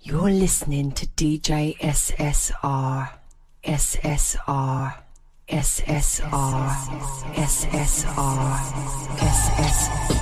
You're listening to DJ SSR, SSR, SSR, SSR, SSR.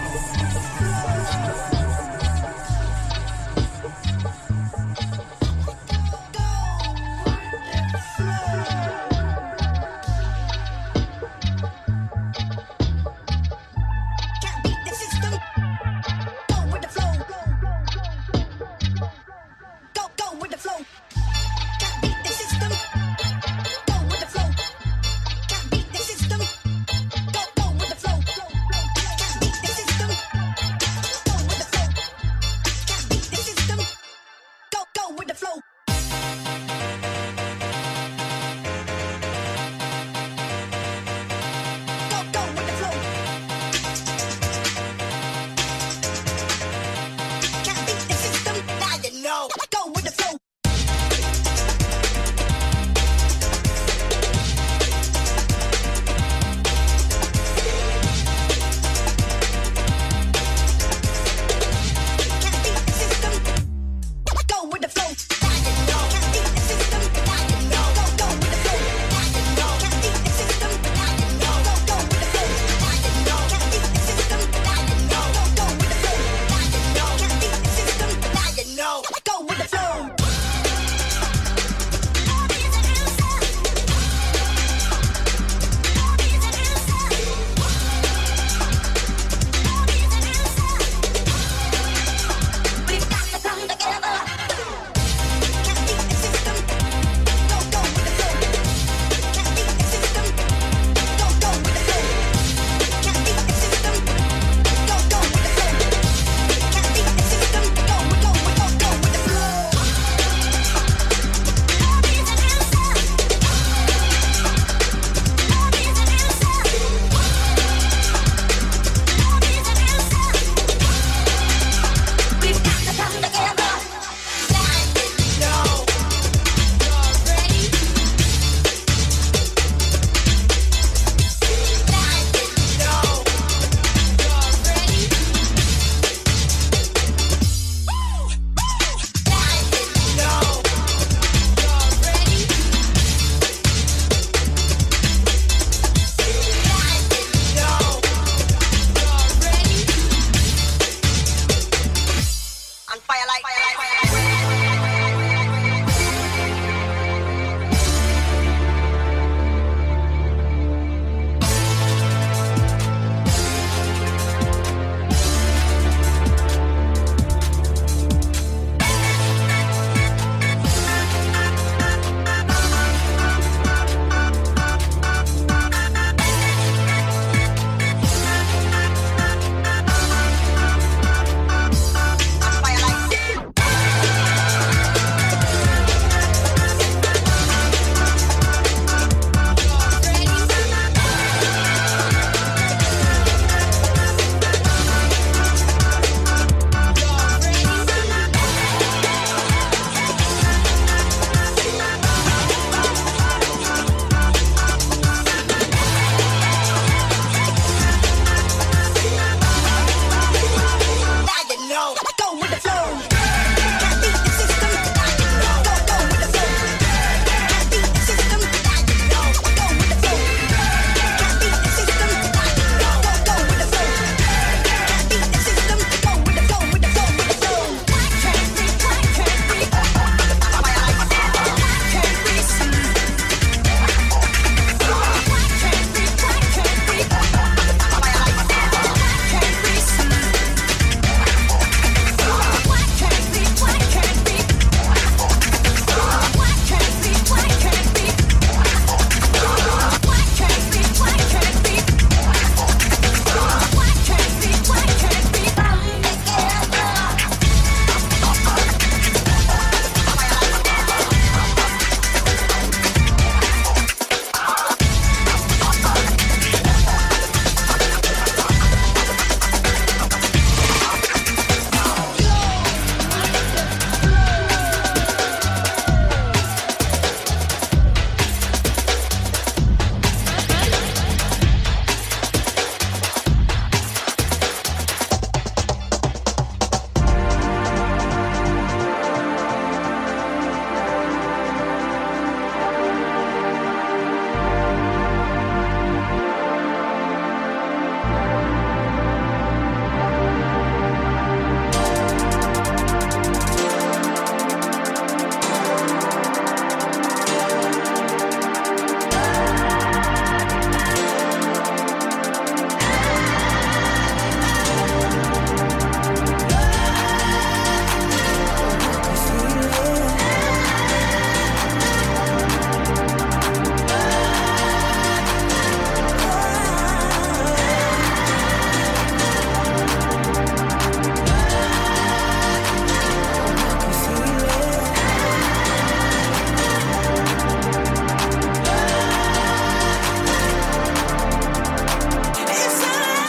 System.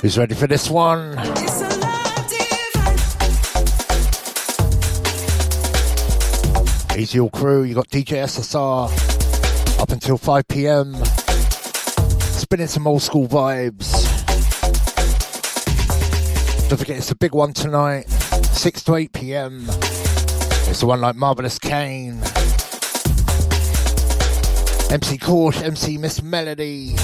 Who's ready for this one? Easy all crew, you got DJ SSR up until 5 p.m. Spinning some old school vibes. Don't forget it's a big one tonight, 6 to 8 p.m. It's the one like Marvelous Kane, MC Korsh, MC Miss Melody.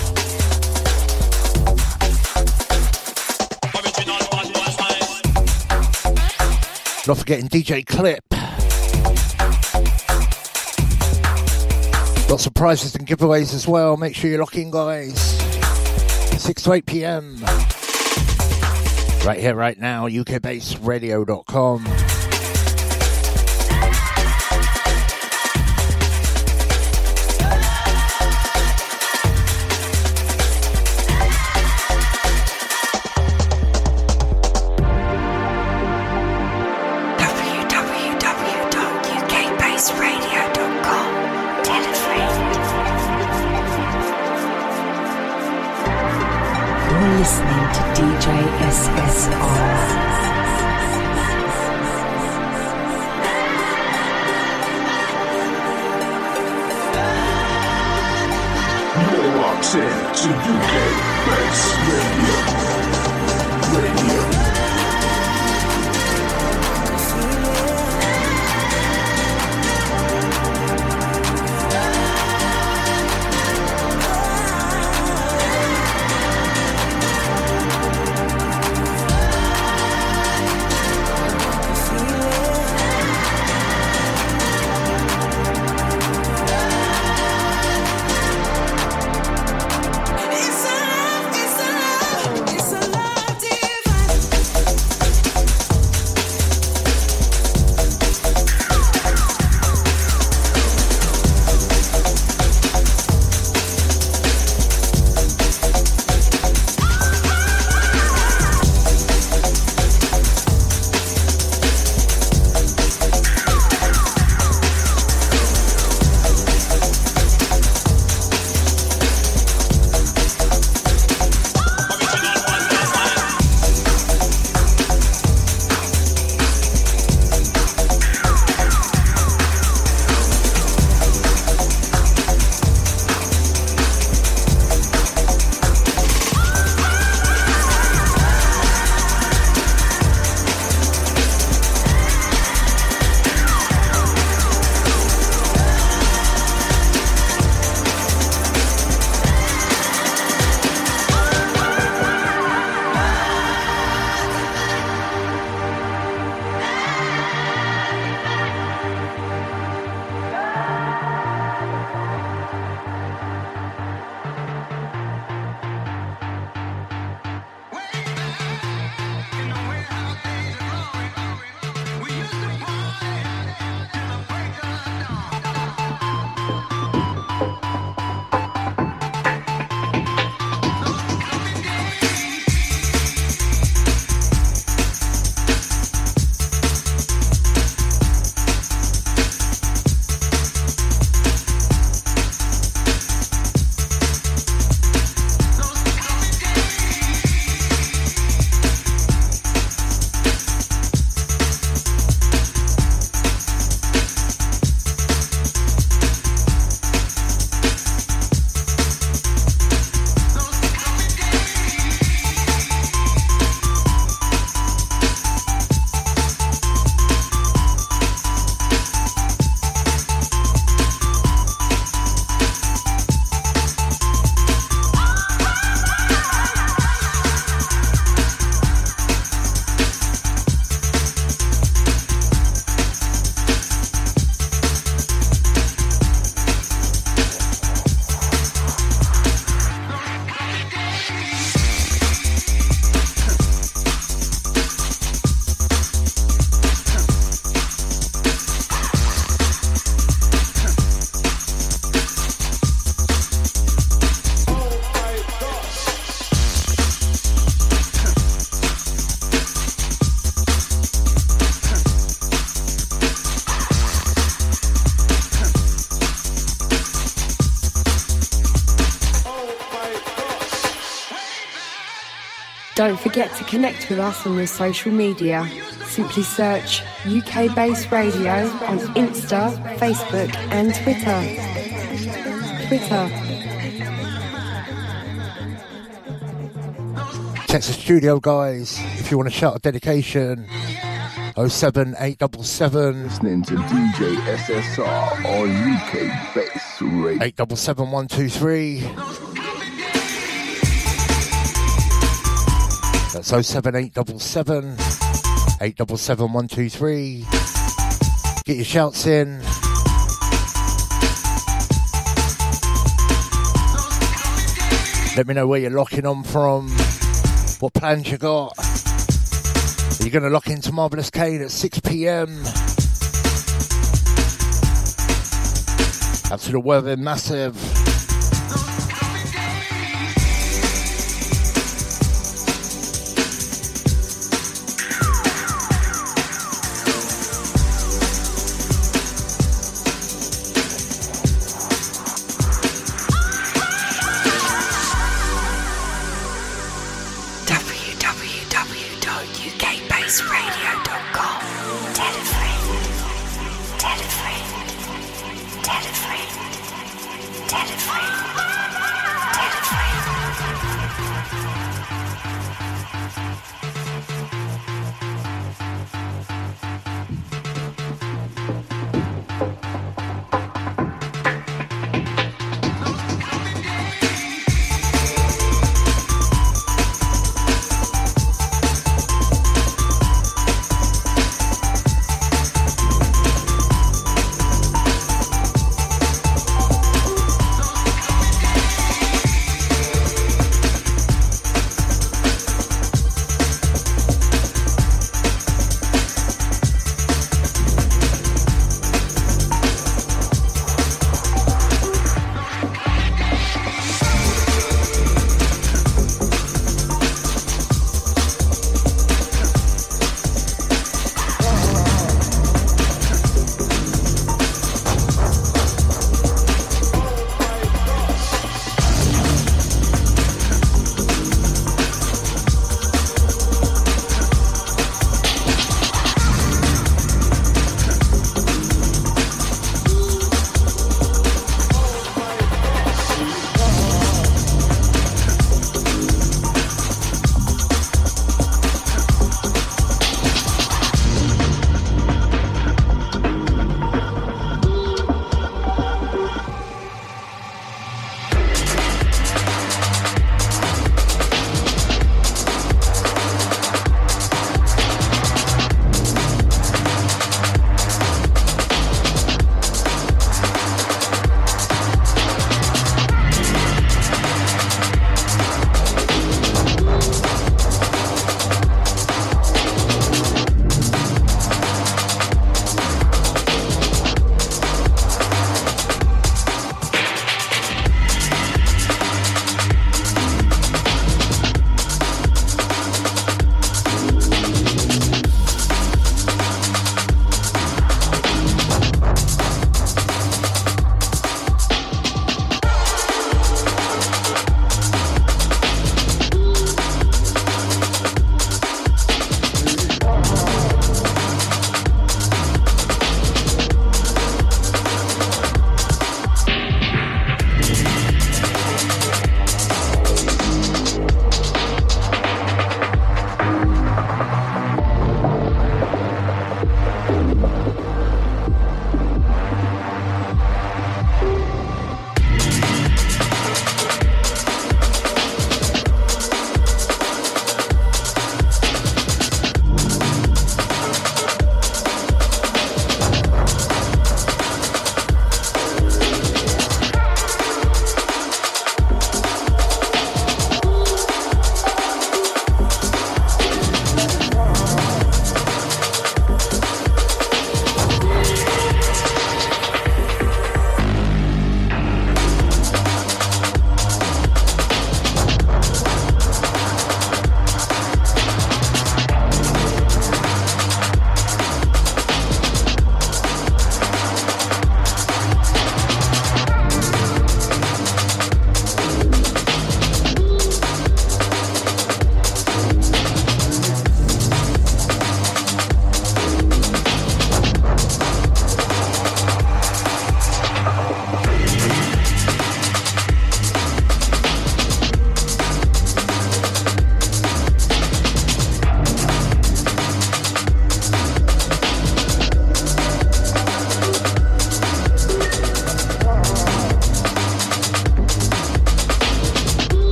Not forgetting DJ Clip. Got some prizes and giveaways as well. Make sure you lock in, guys. 6 to 8 p.m. Right here, right now, ukbaseradio.com. Listening to DJ SSR. You're locked in to UK Bass Radio. Don't forget to connect with us on your social media. Simply search UK Bass Radio on Insta, Facebook and Twitter. Text the studio, guys, if you want to shout a dedication. 07877 Listening to DJ SSR on UK Bass Radio. 877123. That's 07877 877123. Get your shouts in. Let me know where you're locking on from. What plans you got? Are you going to lock into Marvelous Kane at 6 p.m? Absolute Worthing Massive.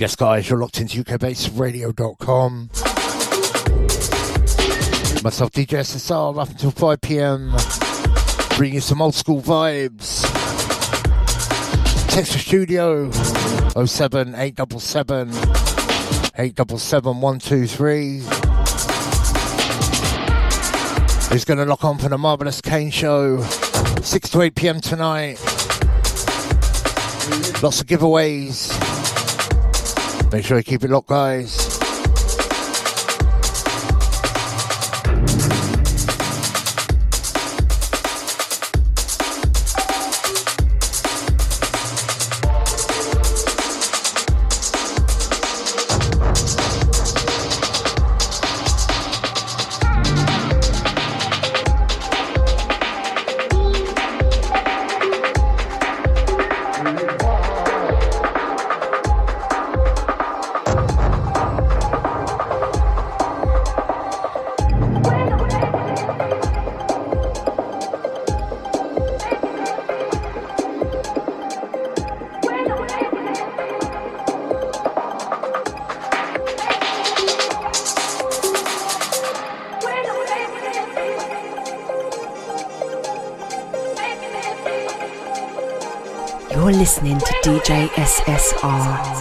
Yes, guys, you're locked into UKBassRadio.com. Myself, DJ SSR, up until 5 p.m. Bringing you some old school vibes. Text the studio 07 877 877 123. Who's going to lock on for the Marvelous Kane Show? 6 to 8 p.m. tonight. Lots of giveaways. Make sure you keep it locked, guys. You're listening to DJ SSR.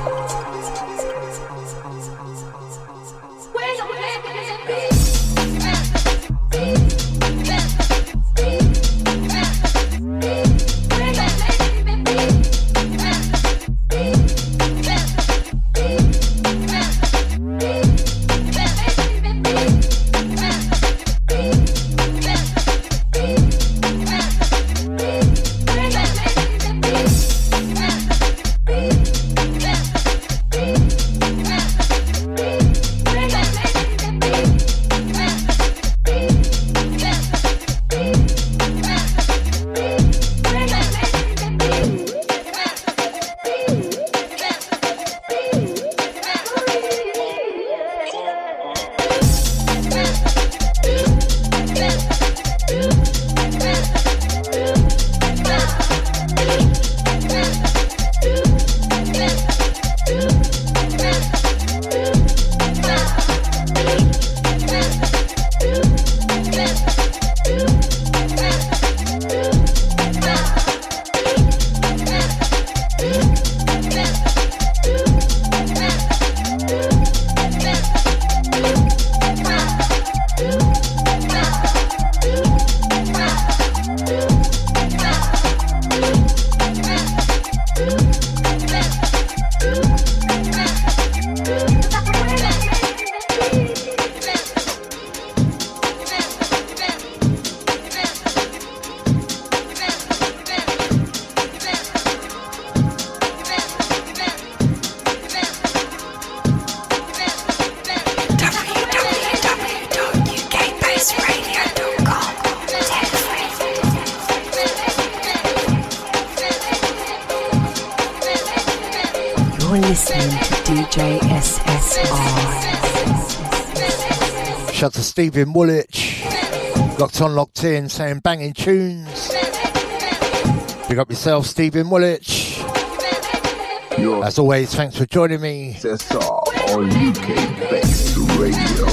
Shout to Stephen Woolwich, locked on, locked in, saying banging tunes. Big up yourself, Stephen Woolwich. As always, thanks for joining me. SSR on UK Bass Radio.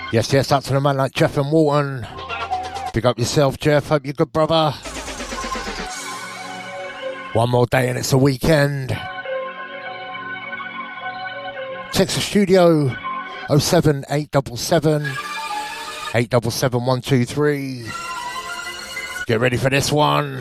Yes, yes, up to the man like Jeff and Walton. Big up yourself, Jeff. Hope you're good, brother. One more day and it's a weekend. Text the studio 07877 877 123. Get ready for this one.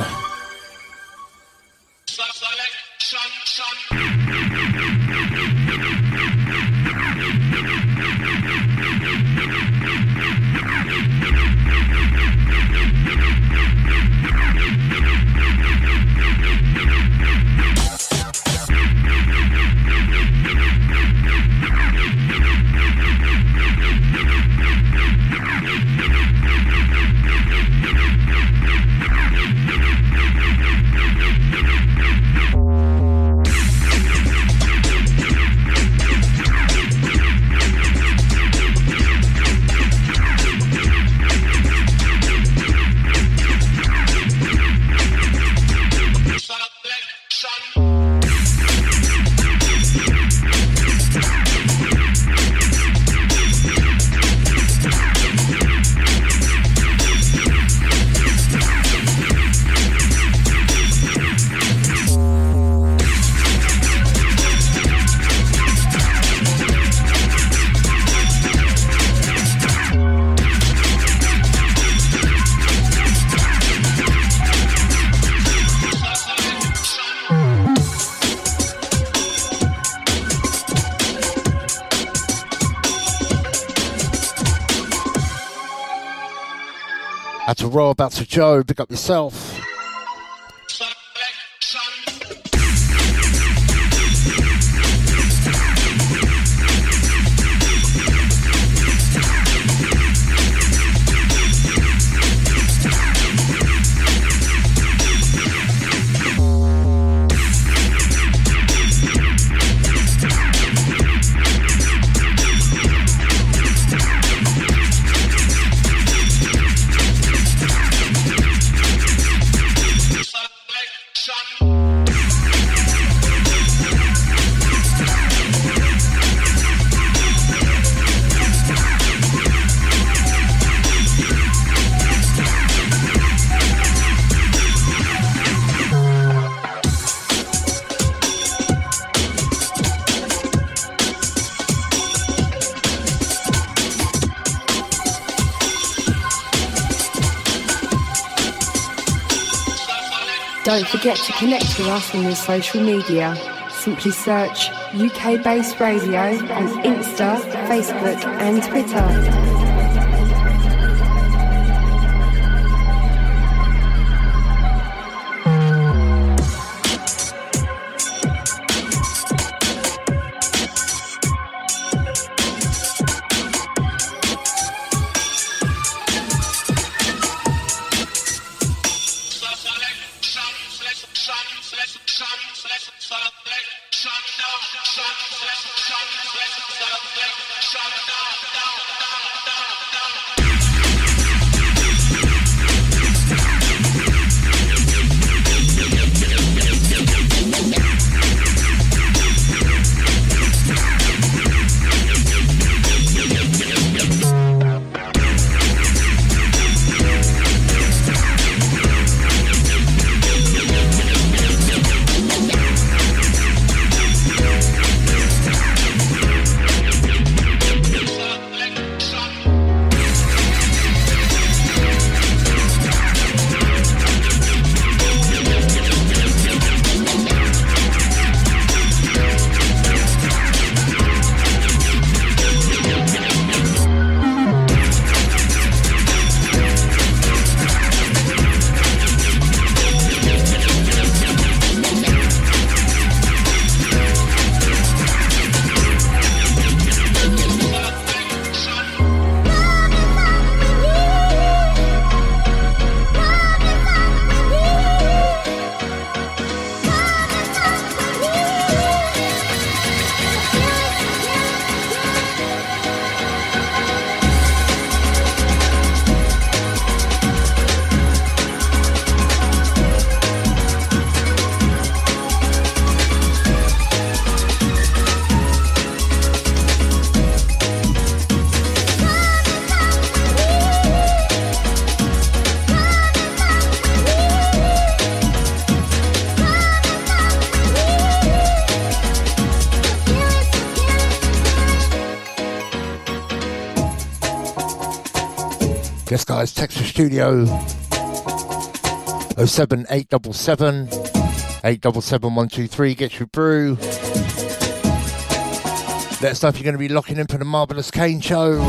Out to Rob, out to Joe, pick up yourself. Don't forget to connect with us on your social media. Simply search UK Bass Radio on Insta, Facebook and Twitter. Down. Yes, guys, text the studio 07877 877 123. Get you through. Let us know if you're going to be locking in for the Marvelous Kane show.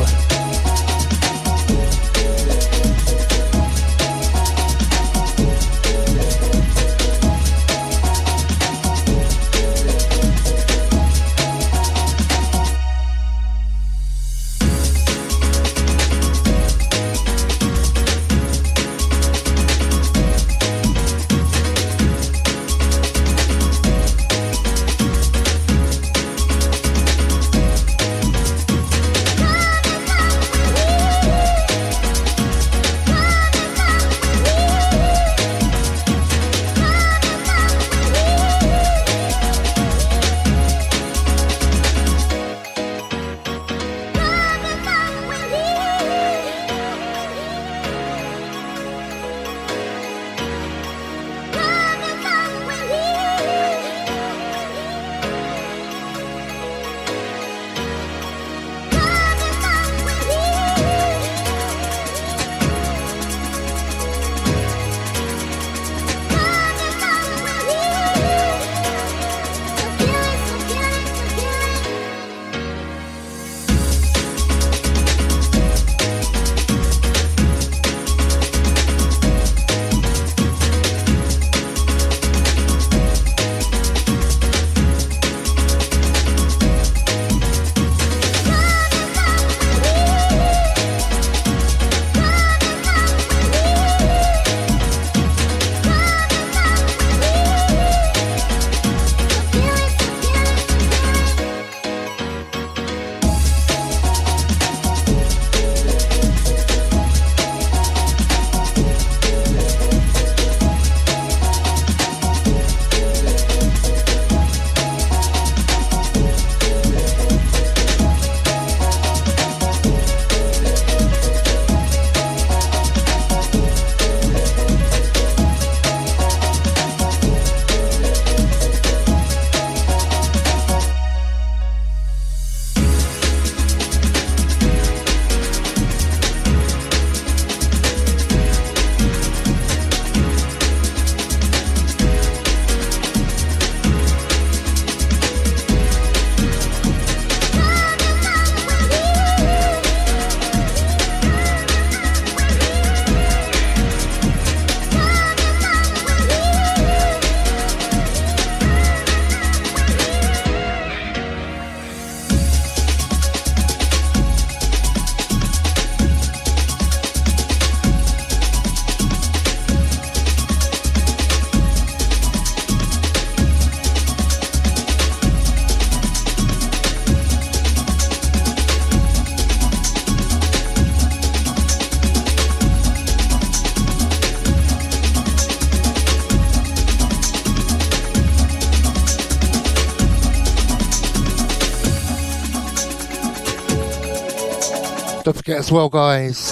Don't forget as well, guys,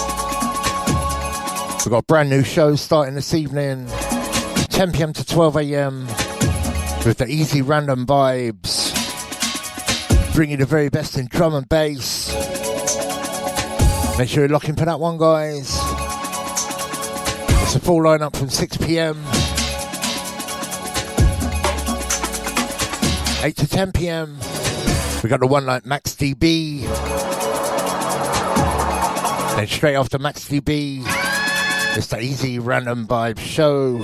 we've got a brand new show starting this evening, 10 p.m. to 12 a.m. with the Easy Random Vibes, bringing the very best in drum and bass. Make sure you're locking for that one, guys. It's a full lineup from 6 p.m. 8 to 10 p.m. we got the one like Max DB. Then straight after Max DB, it's the Easy Random Vibe show.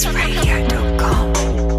ukbaseradio.com.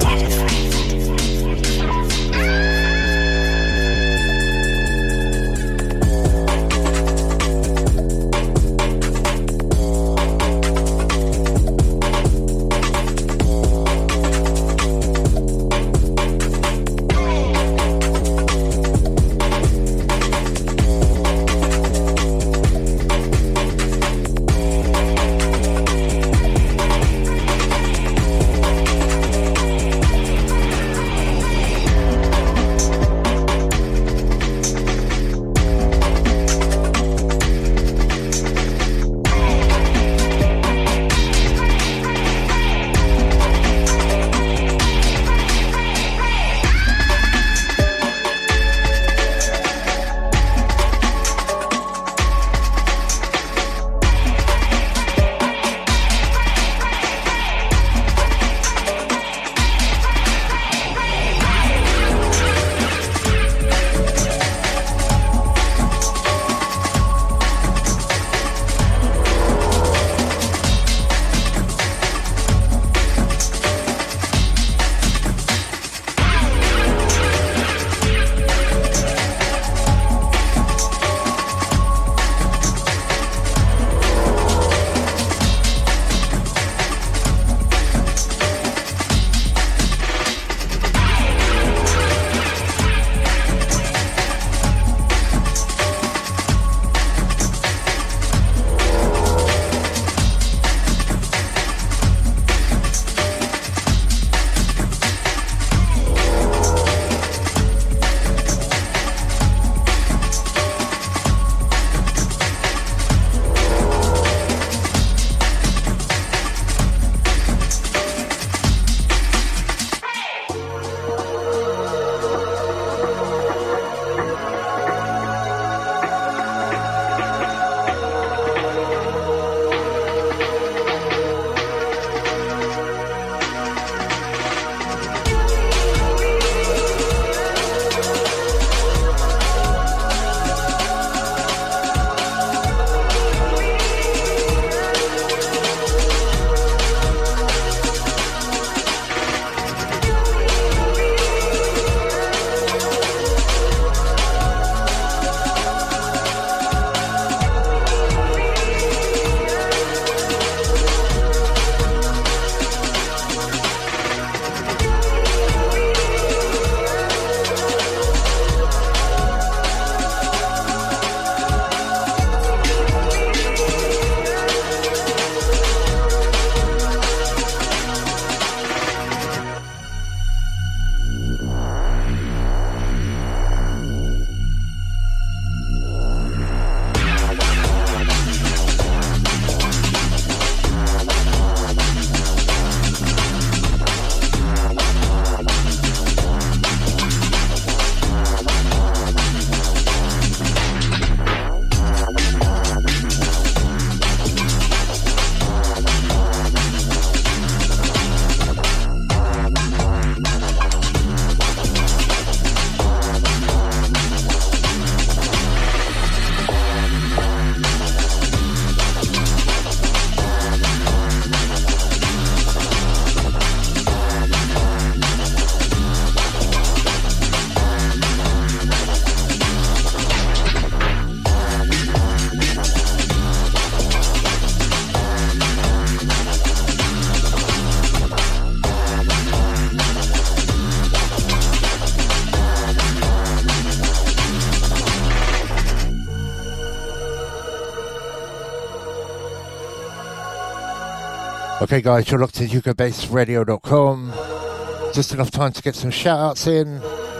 Okay guys, you're locked to ukbaseradio.com. Just enough time to get some shout outs in.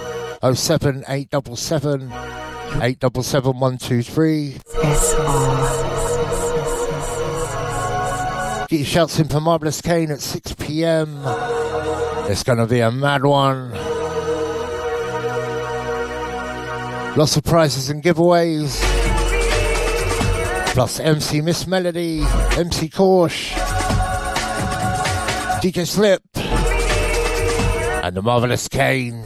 07877 877 123. Get your shouts in for Marvelous Kane at 6 p.m. It's going to be a mad one. Lots of prizes and giveaways. Plus MC Miss Melody, MC Korsh, DJ Slip, and the Marvelous Kane.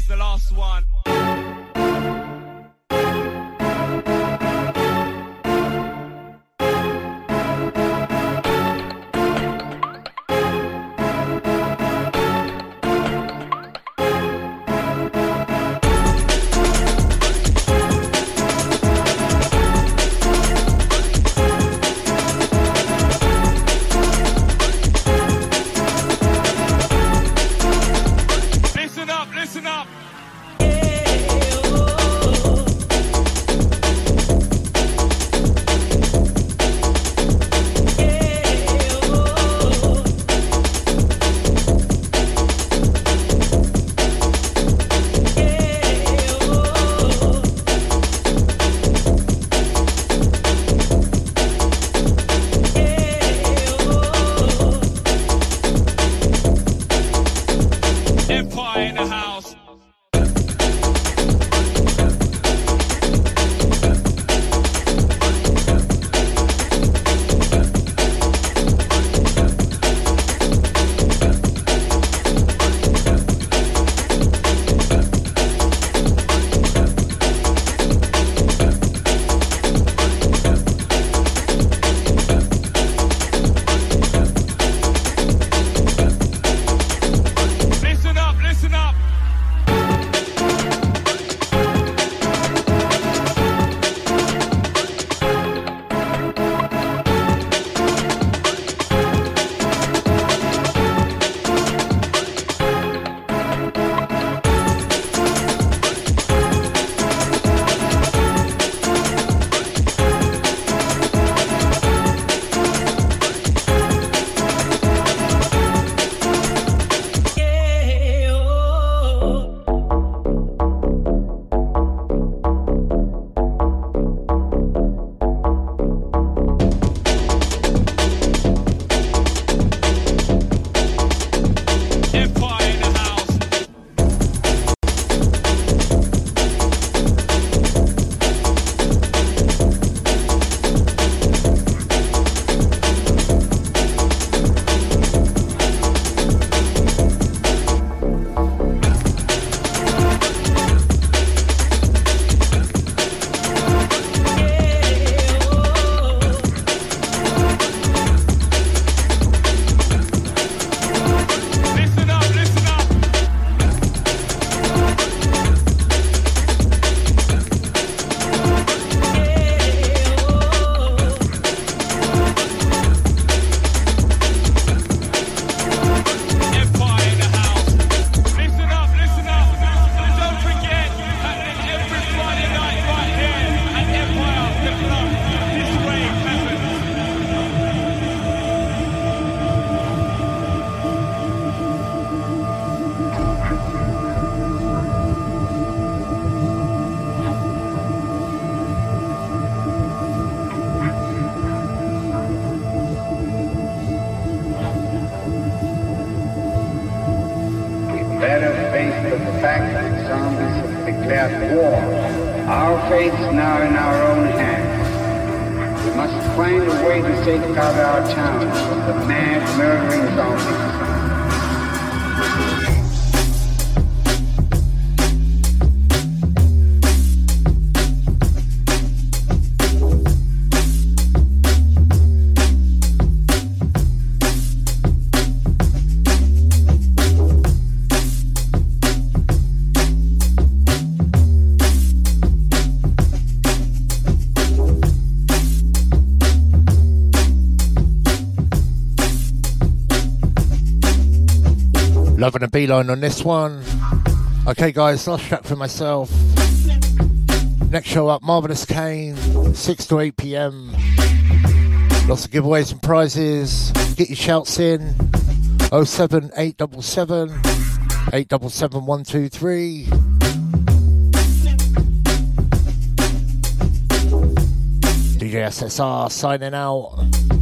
is the last one. Listen up. Empire in the house. Listen up. Better face the fact that zombies have declared war. Our fate's now in our own hands. We must find a way to safeguard our town from the mad, murdering zombies. Loving a beeline on this one. Okay guys, last track for myself. Next show up, Marvelous Kane, 6 to 8 p.m. Lots of giveaways and prizes. Get your shouts in. 07877 877 123. DJ SSR signing out.